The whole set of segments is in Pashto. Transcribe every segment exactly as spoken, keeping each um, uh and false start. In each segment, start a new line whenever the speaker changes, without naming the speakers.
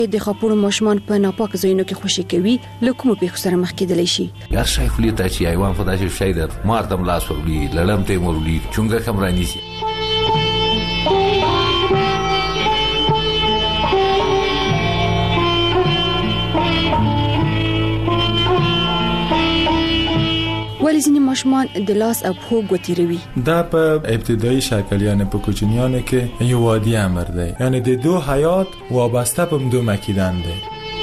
د خاپوړو ماشومان په ناپاک ځایونو کې خوشي کوي له کومو پیښو سره مخ کېدلی شي.
هر شی خولې ته چې حیوان په داسې شی در مار ته لاس ورولي، لړم ته ورولي، چونګه هم رانیسي.
ولی ځینې ماشومان د لاس او پښو ګوتیروي.
دا په ابتدایي شکل یعنی په کوچنیانو کې یو عادي امر دی، یعنی د دو حیات وابسته په دو مکیدن دی.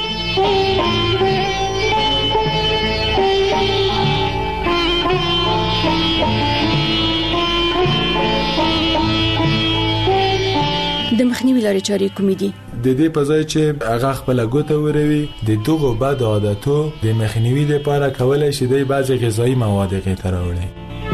د مخنیوي لارې چارې کومې دي؟
د دې په ځای چې هغه خپل ګوته وروي، د دغه بد عادتو د مخنیوي لپاره کولای شي د بعضي غذایی مواد غیر راوړي.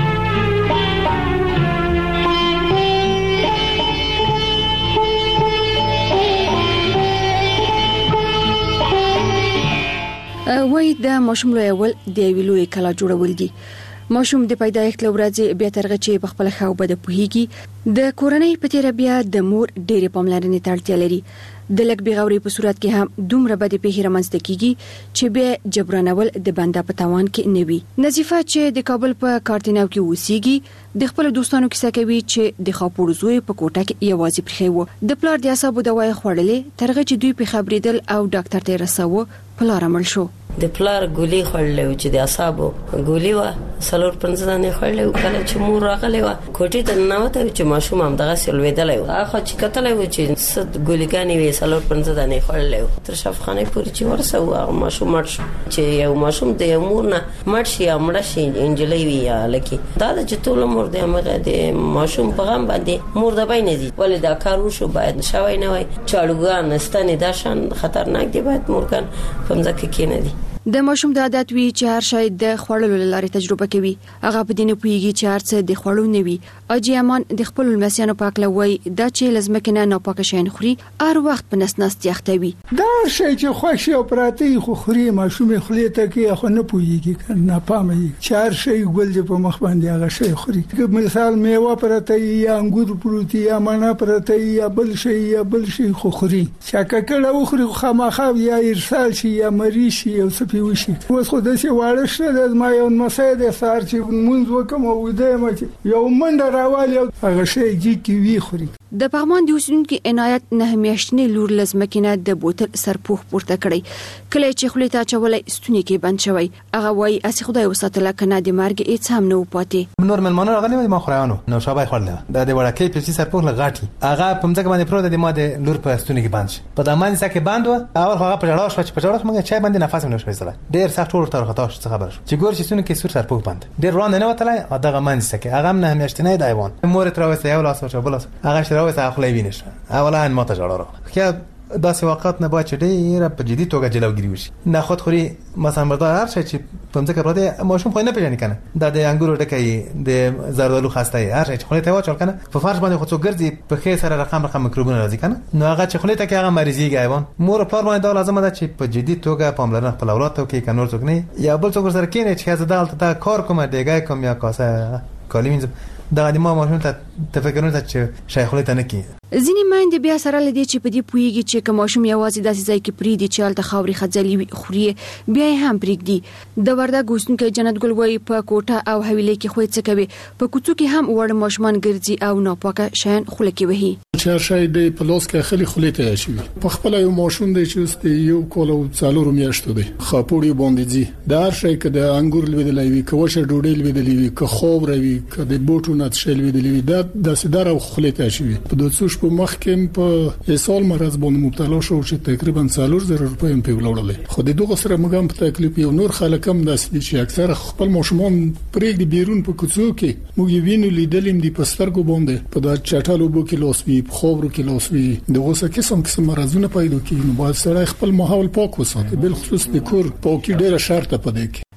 وای د ماشوم لوی اول د ویلوې کلا جوړول دي. ماشوم د پیدایښت لورځي بیا ترغه چې په خپل خو بده پوهیږي. د کورنۍ په تیر بیا د مور ډېرې پاملرنې ته اړتیا لري. د لک بیغوري په صورت کې هم دومره بده پیښه رامنځته کیږي چې به جبرانول د بنده په توان کې نه وي. نظیفه چې د کابل په کارتیناو کې اوسېږي د خپل دوستانو کیسه کوي چې د خاپوړو زوی په کوټه کې یوازې پرخي وو. د پلار د اعصابو دوايي خوړلې ترغه چې دوی په خبرېدل او ډاکټر ته رساوه پلار عمل شو.
د پلار ګولي خړلې چې د اعصابو ګولي وا سلور پنځه نه خړلې کله چې مور راغلې وا کوټې ته نوته چې ماشوم هم دغه سلوېدلې و هغه چې کتلې و چې صد ګولګانی وي سلور پنځه نه خړلې تر شفخانه پورې چې ورسو هغه ماشوم مړ شو. چې یو ماشوم د مور نه مړ شي امړ شي انجلې وی لکه دا چې ټول مور د امغه د ماشوم په غم باندې مور د باندې دي ولې دا کار وشو باید شوی نه وای چاړوګان ستنې دا شان خطرناک دی باید مورګان پمځه کې کې نه دي.
د ماشوم د عادت وی چې هر شی د خوړلو لارې تجربه کوي. هغه په دې نه پوهیږي چې هر څه د خوړو نه وي. اجي امان د خپل لمسیانو پاکلوي دا چې لازمکه نه ناپاک شین خوري هر وخت په نس نس تیختوي.
دا شی چې خوښ او پراتی خو خوري ماشوم خلیته کې خو نه پوهیږي نه پامي چې هر شی ګل دې په مخ باندې هغه شی خوري. مثال میوه پراتی یا انګور پروتي یا مانا پراتی یا بل شی یا بل شی خو خوري. چې کله خوري خامخا یا ارسال شي یا مری شي او وشي. اوس خو د څه واړه شته د ما یو مسایل د سار چې مونږ وکم او د ما یو منډه راوالي هغه شی جی کی وی خوري.
د پغمان د اوسونکو عنایت نه همیشنې لور لازمکینه د بوتل سرپوخ پورته کړی. کله چې خلیته چولې ستونی کې بند شوی هغه وای اسی خدای وساتله کنه د مرګ هیڅ هم نه وپاتې.
نورمال مانو راغلی ما خورانو نو شابه خورله دا د وړکې په سرپوخ لغاټي هغه په مځکه باندې پروت د ما د لور په ستونی کې بند شي. په دمان سکه بند و اول هغه په جړاو شو چې په جړاو موږ چای باندې نفس نه شوي. ډیر سخت ور تر خطا شو خبر شو چې ګور چې سونه کې سور سرپوخ بند ډیر روان نه وتلای دغه منځ کې هغه نه همیشتنه دی ایوان مور تر وسه یو لاس او بل هغه شراوسه خپل وینش اولا ان ما ته جوړه خو دا څه وخت نه باید ډیر په جدي توګه جلوګیری وشي. نه خود خوري مثلا بردار هر شي چې په مځکه پروت ماشوم خو نه پیژني کنه دا د انګورو ډکې د زردالو خسته هر شي خو ته واچول کنه په فرش باندې خو څو ګرځي په خې سره رقم رقم میکروبونه راځي کنه نو هغه چې خلیته کې هغه مریضیږي ایوان مور په پلان باندې دا لازم ده چې په جدي توګه پاملرنه خپل اولاد ته کوي کنور څوک نه یا بل څوک سره کینې چې زه دالته دا کار کوم دیګای کوم یا کاسه کالیم دا د ما ماشوم ته تفکرونه چې شیخ خلیته نه کی.
ځینې مایند بیا سره لدی چې په دې پویږي چې کوم ماشوم یوازې داسې ځای کې پری دي چې الته خاوري خځلې خوري بیا هم پریږدي. د وردا ګوستونکو جنت ګل وای په کوټه او حویلې کې خوې څه کوي په کوڅو کې هم وړ ماشومان ګرځي او ناپاکه شین خوله کې وهي.
چې شای د پلاس کې خلی خلیته شي په خپل یو ماشوم دی چې یو کولو څالور میاشتو دی خاپوړي باندې دي د هر شي کې د انګور لویدلې وي کوشه ډوډۍ لویدلې وي که خوب روي که د بوټو نت شل لویدلې وي دا د سیدار او خلیته شي په دوه په مخ کې په اسال مرز باندې مبتلا شو چې تقریبا څلور زره روپۍ په وړلې. خو د دغه سره موږ هم په تکلیف یو نور خلک هم داسې چې اکثر خپل ماشومان پرېږدي بیرون په کوڅو کې موږ وینو لیدلیم د پسترګو باندې په دا چټالو بو کې لاس وی خوبرو کې لاس وی دغه څه قسم قسم مرزونه پیدا کیږي. نو باید سره خپل ماحول پاک وساتي بل خصوص د کور پاکي ډیره شرط پدې کې.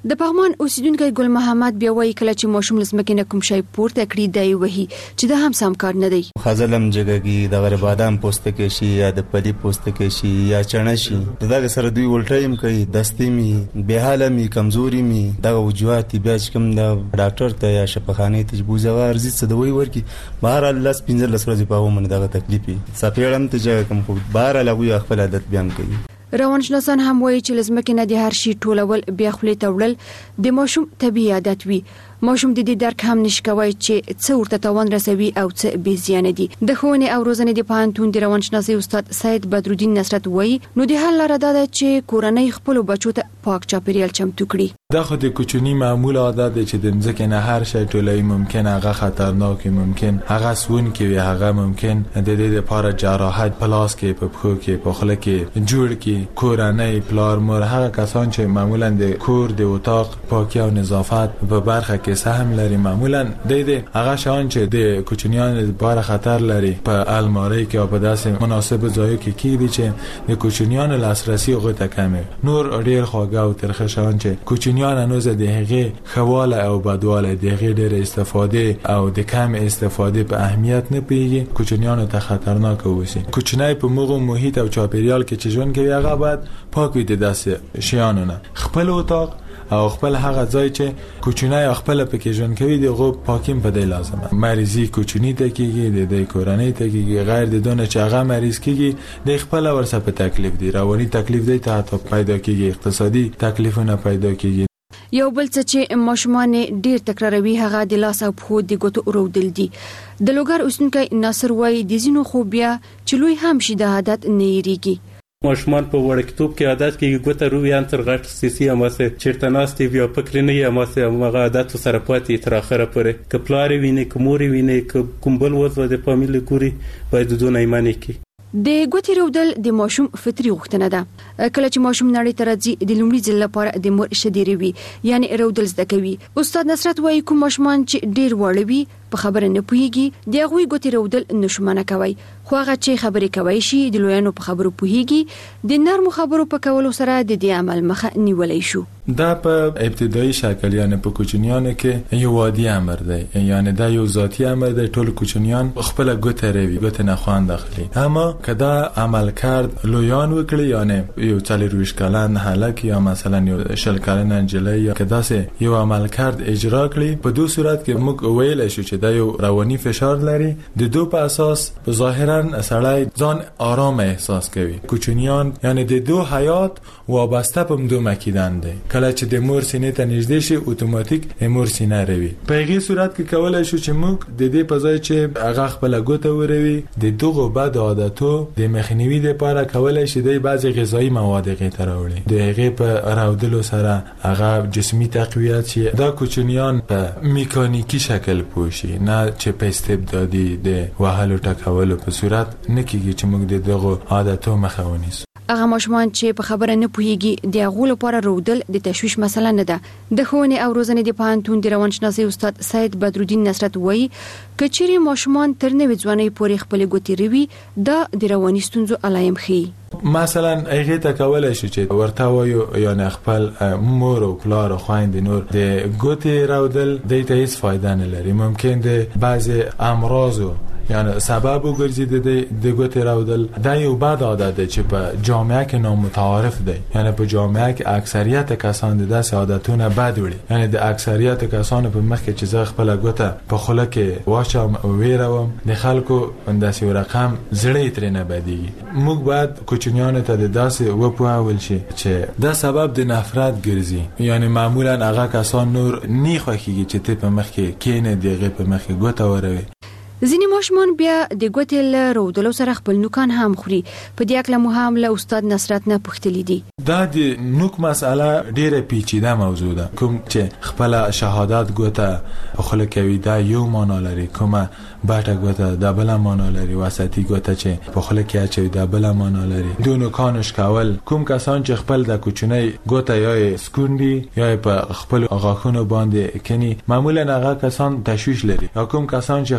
د پغمان اوسیدونکو ګل محمد بیا وایي کله چې ماشوم لسمکه نه کوم شی پورته کړی دی وਹੀ چې د هم سم کار نه دی.
خزلم جګګي د غره بادام پوستکه شي یا د پدی پوستکه شي یا چنه شي دغه سره دوی ولټایم کوي دستي می به حاله می کمزوري می دغه وجوهات بیا کوم د ډاکټر ته یا شفاخانه ته بوزغه ارزي څه دوی ورکی بهر الله سپینځل لسرځي په ومن دغه تکلیفي سپېړم ته چې کوم خو بهر الله خپل عادت بیان کوي.
روانشناسان هم وایي چې لزمکه نه د هر شي ټولول بیا خولې ته وړل د ماشوم طبيعي عادت وي. ماشوم د دې درک هم نشکوي چې څه ورته توان رسوي او څه بې زیان دي. د ښوونې او روزنې د پوهنتون د روانشناسي استاد سید بدرالدین نصرت وایي نو د حل لاره ده چې کورنۍ خپل بچو ته پاک چاپیریال چمتو کړي.
دا خو د کوچنی معمول عادت دی چې د ځکه نه هر شی ټولای ممکن هغه خطرناک ممکن هغه سون کې وي هغه ممکن د دې لپاره جراحت پلاس کې په خو کې په خله کې جوړ کې کورنۍ پلار مور هغه کسان چې معمولا د کور د اتاق پاکي او نظافت په برخه کې سهم لري معمولا د دې هغه شان چې د کوچنیان لپاره خطر لري په الماری کې او په داسې مناسب ځای کې کېږي چې د کوچنیان لاسرسي هغه ته کم نور ډیر خواږه او ترخه شان چې کوچنیان انوز د هغه خواله او بدواله د هغه ډیر استفاده او د کم استفاده په اهمیت نه پیږي کوچنیان ته خطرناک وسی. کوچنی په موغه محیط او چاپیریال کې چې ژوند کوي هغه باید پاک وي د داسې شیانونه خپل اتاق او خپل هغه ځای چې کوچنی خپل پکې ژوند کوي دغه پاکیم په دی لازمه. مریضي کوچنی ته کېږي د دې کورنۍ ته کېږي غیر د دونه چې هغه مریض کېږي د خپل ورسره په تکلیف دی رواني تکلیف دی ته پیدا کېږي اقتصادي تکلیفونه پیدا کېږي.
یو بل څه چې ماشومان ډیر تکراروي هغه د لاس او پښو د ګوتو ورودل دي. د لوګر اوسنکي ناصر وای د زینو خوبیا چې لوی هم شي د عادت نه یریږي.
ماشومان په وړکتوب کې عادت کې ګوته روي ان تر غټ سيسي اماسه چیرته ناستي بیا فکر نه یې اماسه هغه عادت سره پاتې تر اخره پورې کپلاري ویني کوموري ویني کومبل وځو د فامیل ګوري باید دونه ایمانی کې.
د ګوتې رودل د ماشوم فطري غوښتنه ده. کله چې ماشوم نړۍ ته راځي د لومړي ځل لپاره د مور شديري وي یعنی رودل زده کوي. استاد نصرت وایي کوم ماشومان چې ډیر وړوي په خبره نه پوهیږي د هغه ګوتې رودل نشمنه کوي خو هغه چې خبرې کوي شي د لویانو په خبرو پوهیږي د نرمو خبرو په کولو سره د دې عمل مخه نیولای شو.
دا په ابتدایي شکل یعنی په کوچنیانو کې یو عادي امر دی یعنی دا یو ذاتی امر دی ټول کوچنیان خپل ګوتې روي ګوتې نه خوان داخلي اما کدا عمل کرد لویان وکړي یعنی یو څلور کلن هلک یا مثلا یو شل کلن انجلی یا کدا سه یو عمل کرد اجرا کړي په دوه صورت کې موږ ویل شو چې دا یو رواني فشار لري د دوه په اساس ظاهرا سړی ځان آرام احساس کوي. کوچنیان یعنی د دوه حیات وابسته په دوه مکیدان دي کله چې د مور سینې ته نږدې شي اتوماتیک مور سینه روي. په هغه صورت کې کولای شو چې موږ د دې په ځای چې هغه خپل ګوته وروي د دغه بد عادتو د مخنیوي لپاره کولای شي د بعضي غذایی مواد غیر راوړي د هغه په راودلو سره هغه جسمي تقویت شي. دا کوچنیان په میکانیکی شکل پوشي نه چې په استبدادي د وهلو ټکولو په صورت نه کیږي چې موږ د دغه عادتو مخه ونیسو.
هغه ماشومان چې په خبره نه پوهیږي د هغه لپاره رودل د تشویش مسله نه ده. د ښوونې او روزنې د پوهنتون د روانشناسي استاد سید بدرالدین نصرت وایي کچېرې ماشومان تر نوې ځوانۍ پورې خپل ګوتې روي دا د رواني ستونزو علایم ښيي.
مثلا هغه ته کولای شي چې ورته وایو یا خپل مور او پلار او خويند نور د ګوتې رودل د ته هیڅ فایده نه لري. ممکن د بعضی امراض یعنی سبب وګرځي د د ګوتې راودل دا یو بد عادت دی چې په جامعه کې نامتعارف دی یعنی په جامعه کې اکثریت کسان د داسې عادتونه بد وړي یعنی د اکثریت کسان په مخ کې چې زه خپل ګوته په خوله کې واچم او ویروم د خلکو انداسې یو رقم زړه ترې نه بدیږي. موږ باید کوچنیانو ته د داسې وپوهول شي چې دا سبب د نفرت ګرځي یعنی معمولا هغه کسان نور نه خوښيږي چې ته په مخ کې کینې دیغه په مخ کې ګوته وروي.
ځینې ماشومان بیا د ګوتې له رودلو سره خپل نوکان هم خوري. په دې اړه مو هم له استاد نصرت نه پوښتلي دي.
دا د نوک مسأله ډیره پیچیده موضوع ده. کوم چې خپل شهادت ګوته خپل کوي دا یو معنا لري کومه باټه ګوته د بل معنا لري وسطي ګوته چې په خپل کې اچي د بل معنا لري. دوه نوکانش کول کوم کسان چې خپل د کوچنی ګوته یا سکوندي یا په خپل غاښونو باندې کني معمولا هغه کسان تشویش لري یا کوم کسان چې خپل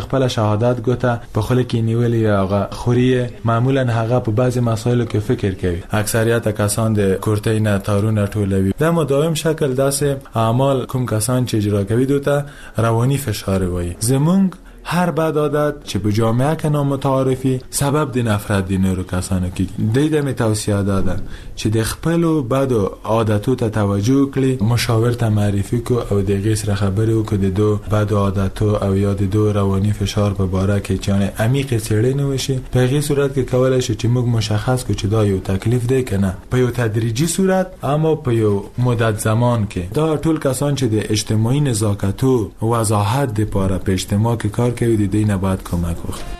شهادت ګوته په خله کې نیولې هغه خوري معمولا هغه په بعضی مسایلو کې فکر کوي. اکثریت کسان د کورتۍ نه تارونه ټولوي. د مداوم شکل داسې اعمال کوم کسان چې اجرا کوي دوته رواني فشار وایي. زمونږ هر بد عادت چې په جامعه کې نامتعارفي سبب د نفرت د نورو کسانو کې د دې توصیه داده چې د خپل بد عادتو ته توجه کړي، مشاور ته معرفي کو او د غیر سره خبرې وکړي د دو بد عادتو او یا د دو رواني فشار په باره کې چې عمیق څېړنه وشي. په هغه صورت کې کولای شي چې موږ مشخص کړو چې دا یو تکلیف دی کنه په یو تدریجي صورت اما په یو مدت زمان کې. دا ټول کسان چې د اجتماعي نزاکت او وضاحت لپاره په اجتماع کې کار کوي د دې نه بعد کمک وکړي.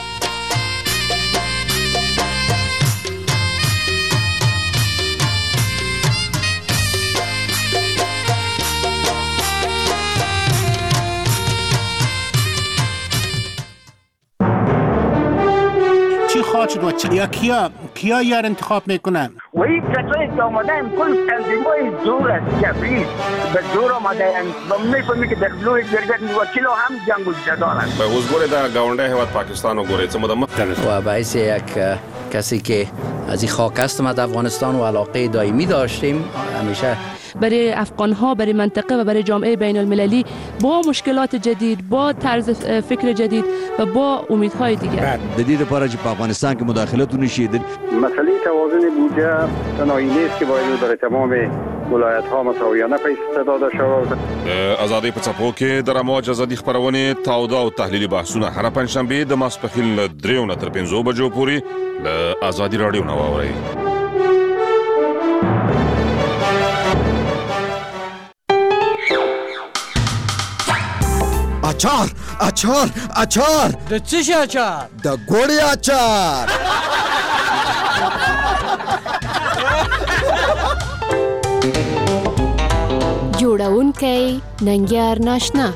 چی خواهد شد و چی یا کیا کیا یار انتخاب میکنن؟
وی کسایی که آمدن کل تنظیمای زور است جبری به زور آمدن و میفهمی که در لوی درگت وکیل هم جنگ و جدارن.
به حضور در گاونده هواد پاکستان و گوره چه مدام
و باعث یک کسی که از این خاک است ما در افغانستان و علاقه دائمی داشتیم همیشه
برای افغان‌ها، برای منطقه و برای جامعه بین المللی با مشکلات جدید، با طرز فکر جدید و با امیدهای دیگر.
د دې لپاره چې په افغانستان کې مداخلت ونشي.
مسئله توازن بودجه تنهایی نیست که باید در تمام ولایت‌ها مساویانه پیسې داده شود.
ازادي په څپو کې د رموج ازادي خبرونه تاوده او تحلیلي بحثونه هر پنځشنبه د ماسپخیل دریو نه تر پنځو بجو پورې د ازادي رادیو نو اوري.
اچار اچار اچار
د څه شي اچار؟
د ګوړې اچار.
جوړونکی ننګیار ناشنا.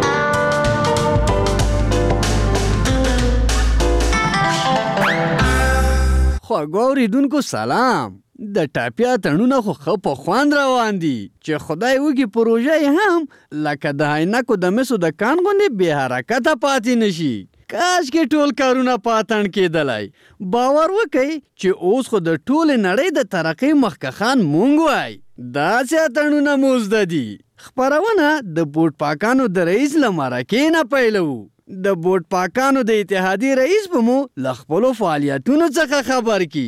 خواږه اوریدونکو سلام. د ټاپیا تړونه خو ښه په خوند روان دي چې خدای وکړي پروژه یې هم لکه د عینکو د مسو د کان غوندې بې حرکته پاتې نشي. کاش کې ټول کارونه په اتڼ کېدلی. باور وکئ چې اوس خو د ټولې نړۍ د ترقۍ مخکښان مونږ وای. داسې اتڼونه مو زده دي. خپرونه د بوټ پاکانو د رئیس له مرکې نه پیلوو. د بوټ پاکانو د اتحادیې رئیس به مو له خپلو فعالیتونو څخه خبر کی.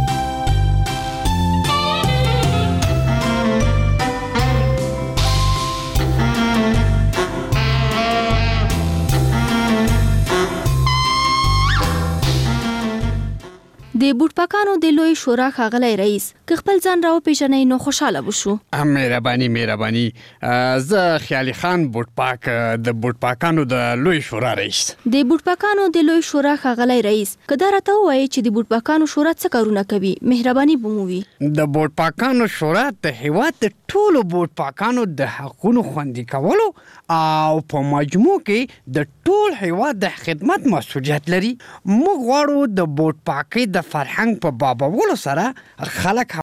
د بوټپاکانو د لوی شورا ښاغلی رئیس که خپل ځان راو پیژنئ نو خوشحاله بشو.
مهرباني مهرباني زه خیالي خان بوټپاک د بوټپاکانو د لوی شورا رئیس.
د بوټپاکانو د لوی شورا ښاغلی رئیس که دا راته ووایي چې د بوټپاکانو شورا څه کارونه کوي مهرباني به مو وي.
د بوټپاکانو شورا د هیواد د ټولو بوټپاکانو د حقونو خوندي کولو او په مجموع کې د ټول هیواد د خدمت مسؤلیت لري. موږ غواړو د بوټپاکۍ د فرهنګ په بابولو سره خلک